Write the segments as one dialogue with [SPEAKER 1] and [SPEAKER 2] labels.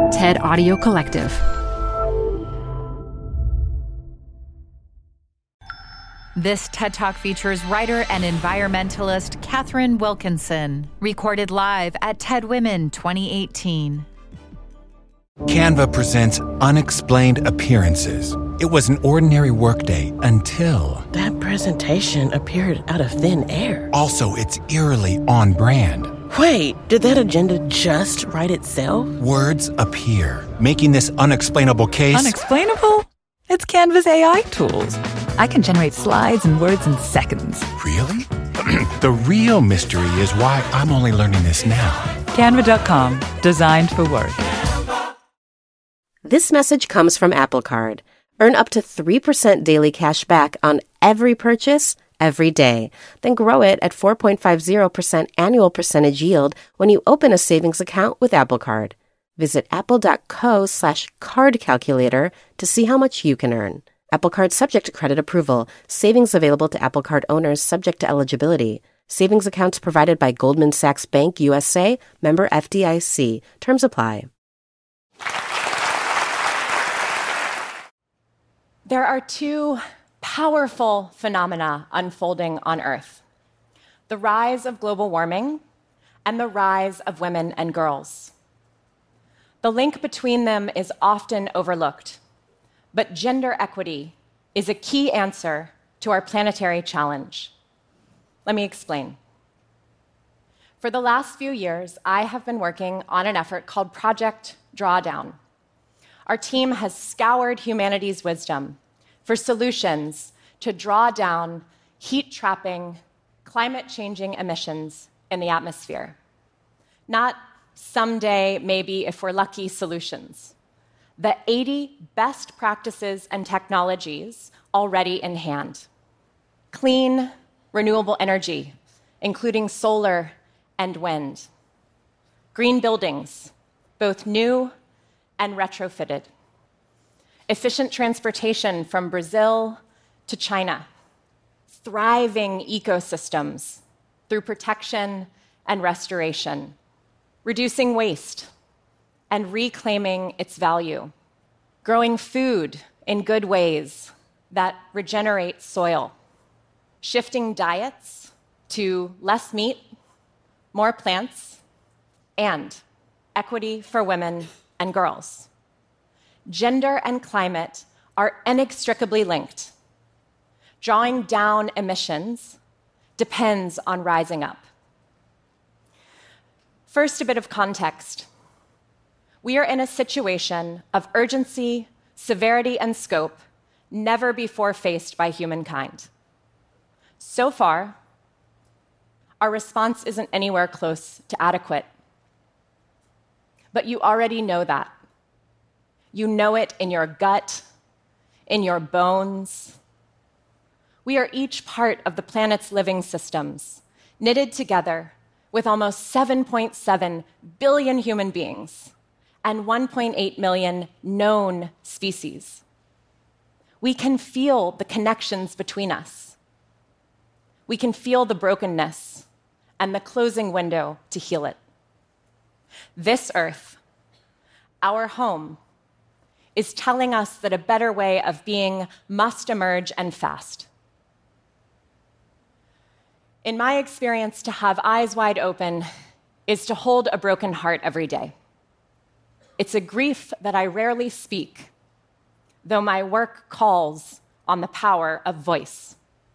[SPEAKER 1] TED Audio Collective.
[SPEAKER 2] This TED Talk features writer and environmentalist Catherine Wilkinson, recorded live at TED Women 2018.
[SPEAKER 3] Canva presents Unexplained Appearances. It was an ordinary workday until...
[SPEAKER 4] That presentation appeared out of thin air.
[SPEAKER 3] Also, it's eerily on brand.
[SPEAKER 4] Wait, did that agenda just write itself?
[SPEAKER 3] Words appear, making this unexplainable case...
[SPEAKER 5] Unexplainable? It's Canva's AI tools. I can generate slides and words in seconds.
[SPEAKER 3] Really? The real mystery is why I'm only learning this now.
[SPEAKER 5] Canva.com, designed for work.
[SPEAKER 6] This message comes from Apple Card. Earn up to 3% daily cash back on every purchase, every day. Then grow it at 4.50% annual percentage yield when you open a savings account with Apple Card. Visit apple.co/card calculator to see how much you can earn. Apple Card subject to credit approval. Savings available to Apple Card owners subject to eligibility. Savings accounts provided by Goldman Sachs Bank USA, member FDIC. Terms apply.
[SPEAKER 7] There are two powerful phenomena unfolding on Earth: the rise of global warming and the rise of women and girls. The link between them is often overlooked, but gender equity is a key answer to our planetary challenge. Let me explain. For the last few years, I have been working on an effort called Project Drawdown. Our team has scoured humanity's wisdom for solutions to draw down heat-trapping, climate-changing emissions in the atmosphere. Not someday, maybe, if we're lucky, solutions. The 80 best practices and technologies already in hand. Clean, renewable energy, including solar and wind. Green buildings, both new and retrofitted. Efficient transportation from Brazil to China. Thriving ecosystems through protection and restoration. Reducing waste and reclaiming its value. Growing food in good ways that regenerate soil. Shifting diets to less meat, more plants, and equity for women and girls. Gender and climate are inextricably linked. Drawing down emissions depends on rising up. First, a bit of context. We are in a situation of urgency, severity, and scope never before faced by humankind. So far, our response isn't anywhere close to adequate. But you already know that. You know it in your gut, in your bones. We are each part of the planet's living systems, knitted together with almost 7.7 billion human beings and 1.8 million known species. We can feel the connections between us. We can feel the brokenness and the closing window to heal it. This Earth, our home, is telling us that a better way of being must emerge, and fast. In my experience, to have eyes wide open is to hold a broken heart every day. It's a grief that I rarely speak, though my work calls on the power of voice.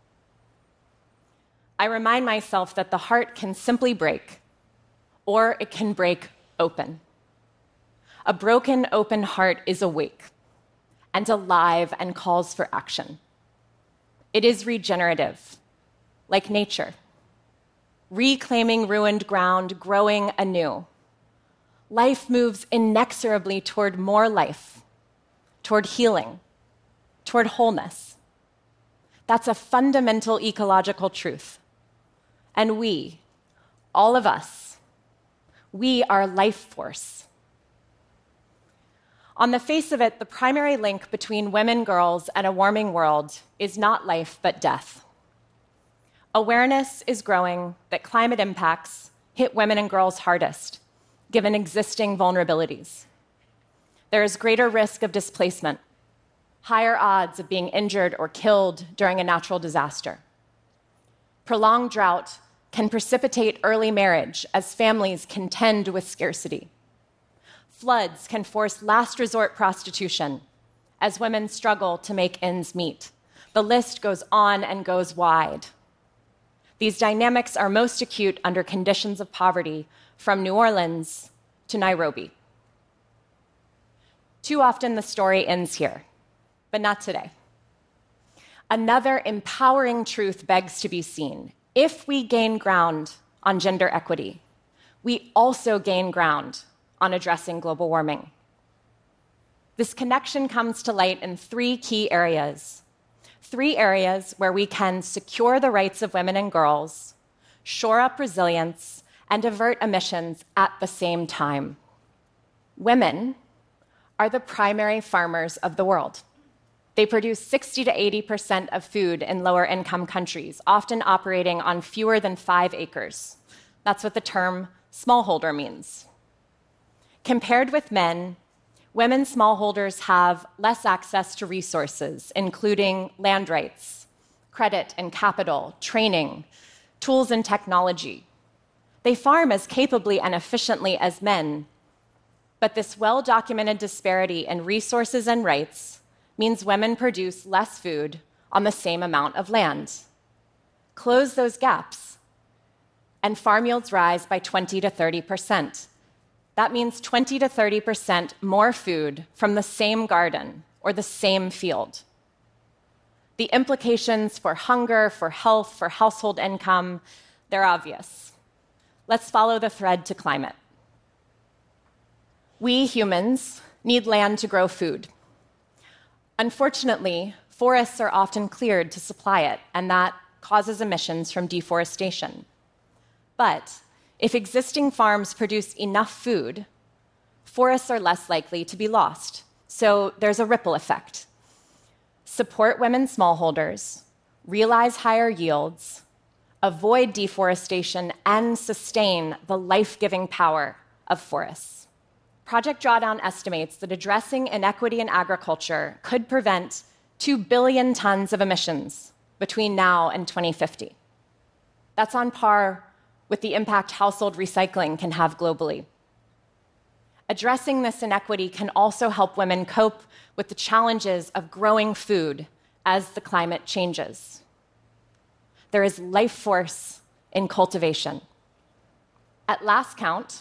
[SPEAKER 7] I remind myself that the heart can simply break, or it can break open. A broken, open heart is awake and alive and calls for action. It is regenerative, like nature, reclaiming ruined ground, growing anew. Life moves inexorably toward more life, toward healing, toward wholeness. That's a fundamental ecological truth. And we, all of us, we are life force. On the face of it, the primary link between women, girls, and a warming world is not life, but death. Awareness is growing that climate impacts hit women and girls hardest, given existing vulnerabilities. There is greater risk of displacement, higher odds of being injured or killed during a natural disaster. Prolonged drought can precipitate early marriage as families contend with scarcity. Floods can force last resort prostitution as women struggle to make ends meet. The list goes on and goes wide. These dynamics are most acute under conditions of poverty, from New Orleans to Nairobi. Too often the story ends here, but not today. Another empowering truth begs to be seen. If we gain ground on gender equity, we also gain ground on addressing global warming. This connection comes to light in three key areas. Three areas where we can secure the rights of women and girls, shore up resilience, and avert emissions at the same time. Women are the primary farmers of the world. They produce 60 to 80% of food in lower income countries, often operating on fewer than 5 acres. That's what the term smallholder means. Compared with men, women smallholders have less access to resources, including land rights, credit and capital, training, tools and technology. They farm as capably and efficiently as men, but this well-documented disparity in resources and rights means women produce less food on the same amount of land. Close those gaps, and farm yields rise by 20 to 30%. That means 20 to 30% more food from the same garden or the same field. The implications for hunger, for health, for household income, they're obvious. Let's follow the thread to climate. We humans need land to grow food. Unfortunately, forests are often cleared to supply it, and that causes emissions from deforestation. But if existing farms produce enough food, forests are less likely to be lost. So there's a ripple effect. Support women smallholders, realize higher yields, avoid deforestation, and sustain the life-giving power of forests. Project Drawdown estimates that addressing inequity in agriculture could prevent 2 billion tons of emissions between now and 2050. That's on par with the impact household recycling can have globally. Addressing this inequity can also help women cope with the challenges of growing food as the climate changes. There is life force in cultivation. At last count,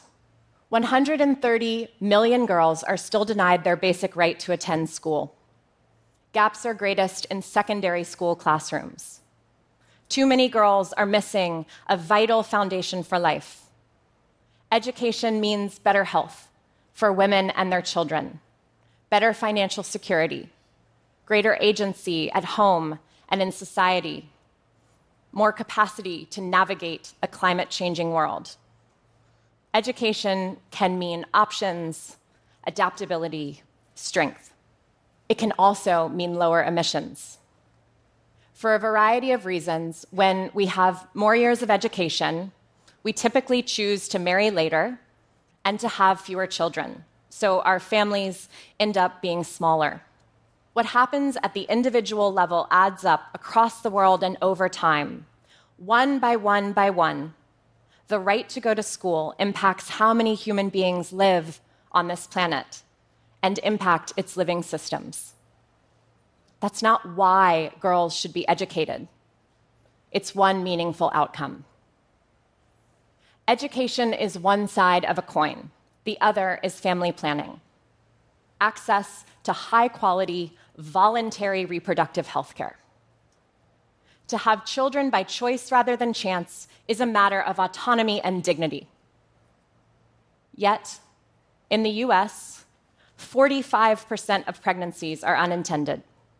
[SPEAKER 7] 130 million girls are still denied their basic right to attend school. Gaps are greatest in secondary school classrooms. Too many girls are missing a vital foundation for life. Education means better health for women and their children, better financial security, greater agency at home and in society, more capacity to navigate a climate-changing world. Education can mean options, adaptability, strength. It can also mean lower emissions. For a variety of reasons, when we have more years of education, we typically choose to marry later and to have fewer children, so our families end up being smaller. What happens at the individual level adds up across the world and over time. One by one by one, the right to go to school impacts how many human beings live on this planet and impact its living systems. That's not why girls should be educated. It's one meaningful outcome. Education is one side of a coin. The other is family planning. Access to high-quality, voluntary reproductive health care. To have children by choice rather than chance is a matter of autonomy and dignity. Yet, in the US, 45% of pregnancies are unintended.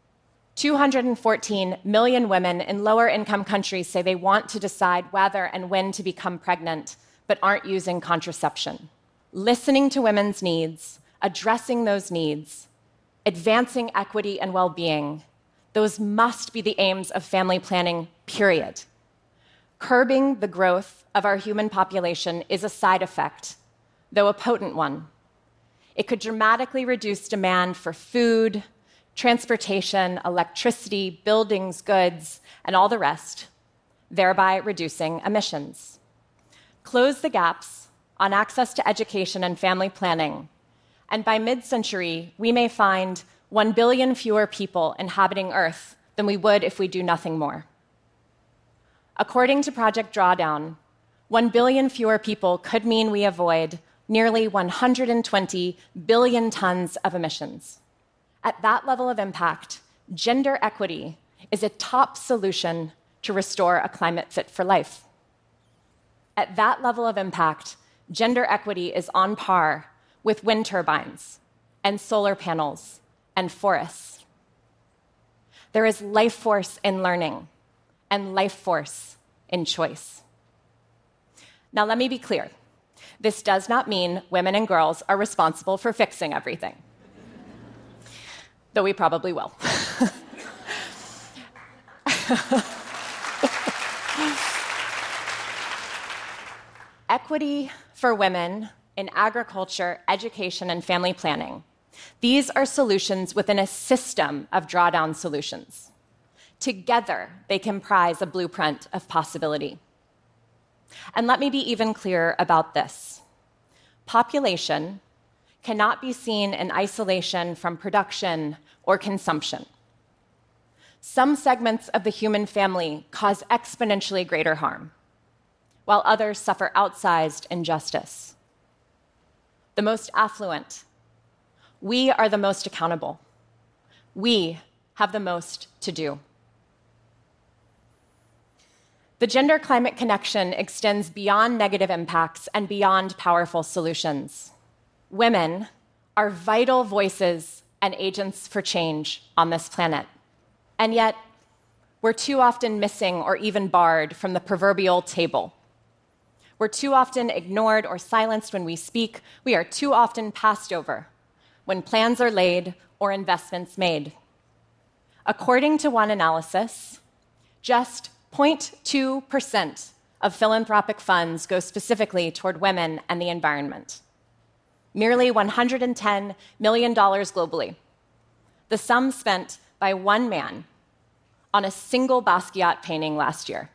[SPEAKER 7] 214 million women in lower-income countries say they want to decide whether and when to become pregnant, but aren't using contraception. Listening to women's needs, addressing those needs, advancing equity and well-being, those must be the aims of family planning, period. Curbing the growth of our human population is a side effect, though a potent one. It could dramatically reduce demand for food, transportation, electricity, buildings, goods, and all the rest, thereby reducing emissions. Close the gaps on access to education and family planning, and by mid-century, we may find 1 billion fewer people inhabiting Earth than we would if we do nothing more. According to Project Drawdown, 1 billion fewer people could mean we avoid nearly 120 billion tons of emissions. At that level of impact, gender equity is a top solution to restore a climate fit for life. At that level of impact, gender equity is on par with wind turbines and solar panels and forests. There is life force in learning and life force in choice. Now, let me be clear. This does not mean women and girls are responsible for fixing everything, though we probably will. Equity for women in agriculture, education, and family planning. These are solutions within a system of drawdown solutions. Together, they comprise a blueprint of possibility. And let me be even clearer about this. Population cannot be seen in isolation from production or consumption. Some segments of the human family cause exponentially greater harm, while others suffer outsized injustice. The most affluent, we are the most accountable. We have the most to do. The gender-climate connection extends beyond negative impacts and beyond powerful solutions. Women are vital voices and agents for change on this planet. And yet, we're too often missing or even barred from the proverbial table. We're too often ignored or silenced when we speak. We are too often passed over when plans are laid or investments made. According to one analysis, just 0.2% of philanthropic funds go specifically toward women and the environment. Merely $110 million globally. The sum spent by one man on a single Basquiat painting last year.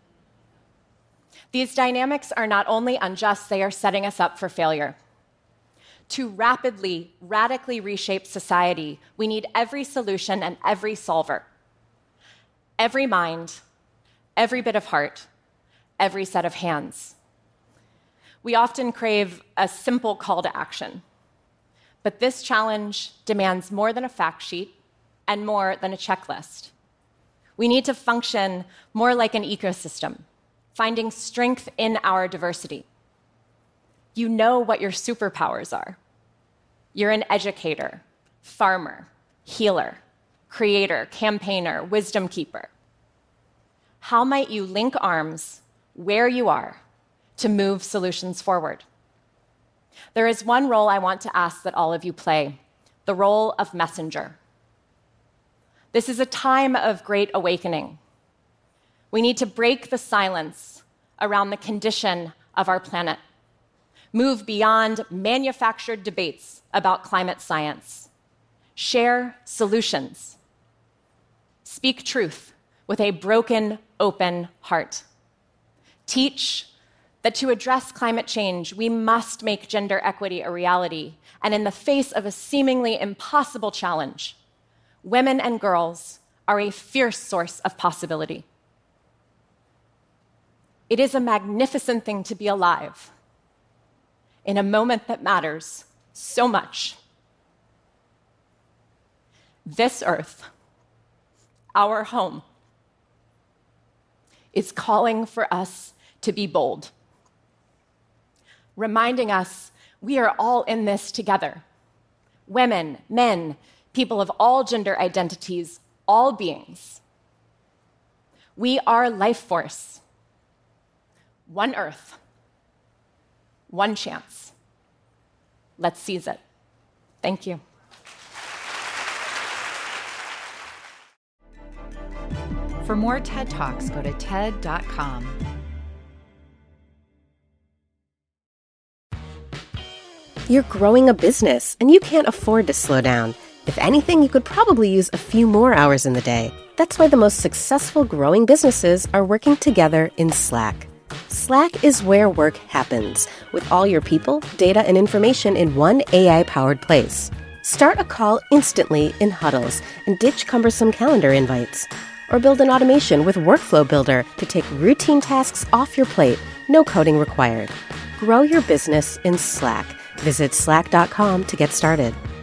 [SPEAKER 7] These dynamics are not only unjust, they are setting us up for failure. To rapidly, radically reshape society, we need every solution and every solver. Every mind, every bit of heart, every set of hands. We often crave a simple call to action, but this challenge demands more than a fact sheet and more than a checklist. We need to function more like an ecosystem, finding strength in our diversity. You know what your superpowers are. You're an educator, farmer, healer, creator, campaigner, wisdom keeper. How might you link arms where you are to move solutions forward? There is one role I want to ask that all of you play, the role of messenger. This is a time of great awakening. We need to break the silence around the condition of our planet, move beyond manufactured debates about climate science, share solutions, speak truth with a broken, open heart. Teach that to address climate change, we must make gender equity a reality, and in the face of a seemingly impossible challenge, women and girls are a fierce source of possibility. It is a magnificent thing to be alive in a moment that matters so much. This earth, our home, is calling for us to be bold, reminding us we are all in this together. Women, men, people of all gender identities, all beings. We are life force. One earth, one chance. Let's seize it. Thank you.
[SPEAKER 2] For more TED Talks, go to TED.com.
[SPEAKER 6] You're growing a business, and you can't afford to slow down. If anything, you could probably use a few more hours in the day. That's why the most successful growing businesses are working together in Slack. Slack is where work happens, with all your people, data, and information in one AI-powered place. Start a call instantly in huddles and ditch cumbersome calendar invites. Or build an automation with Workflow Builder to take routine tasks off your plate, no coding required. Grow your business in Slack. Visit slack.com to get started.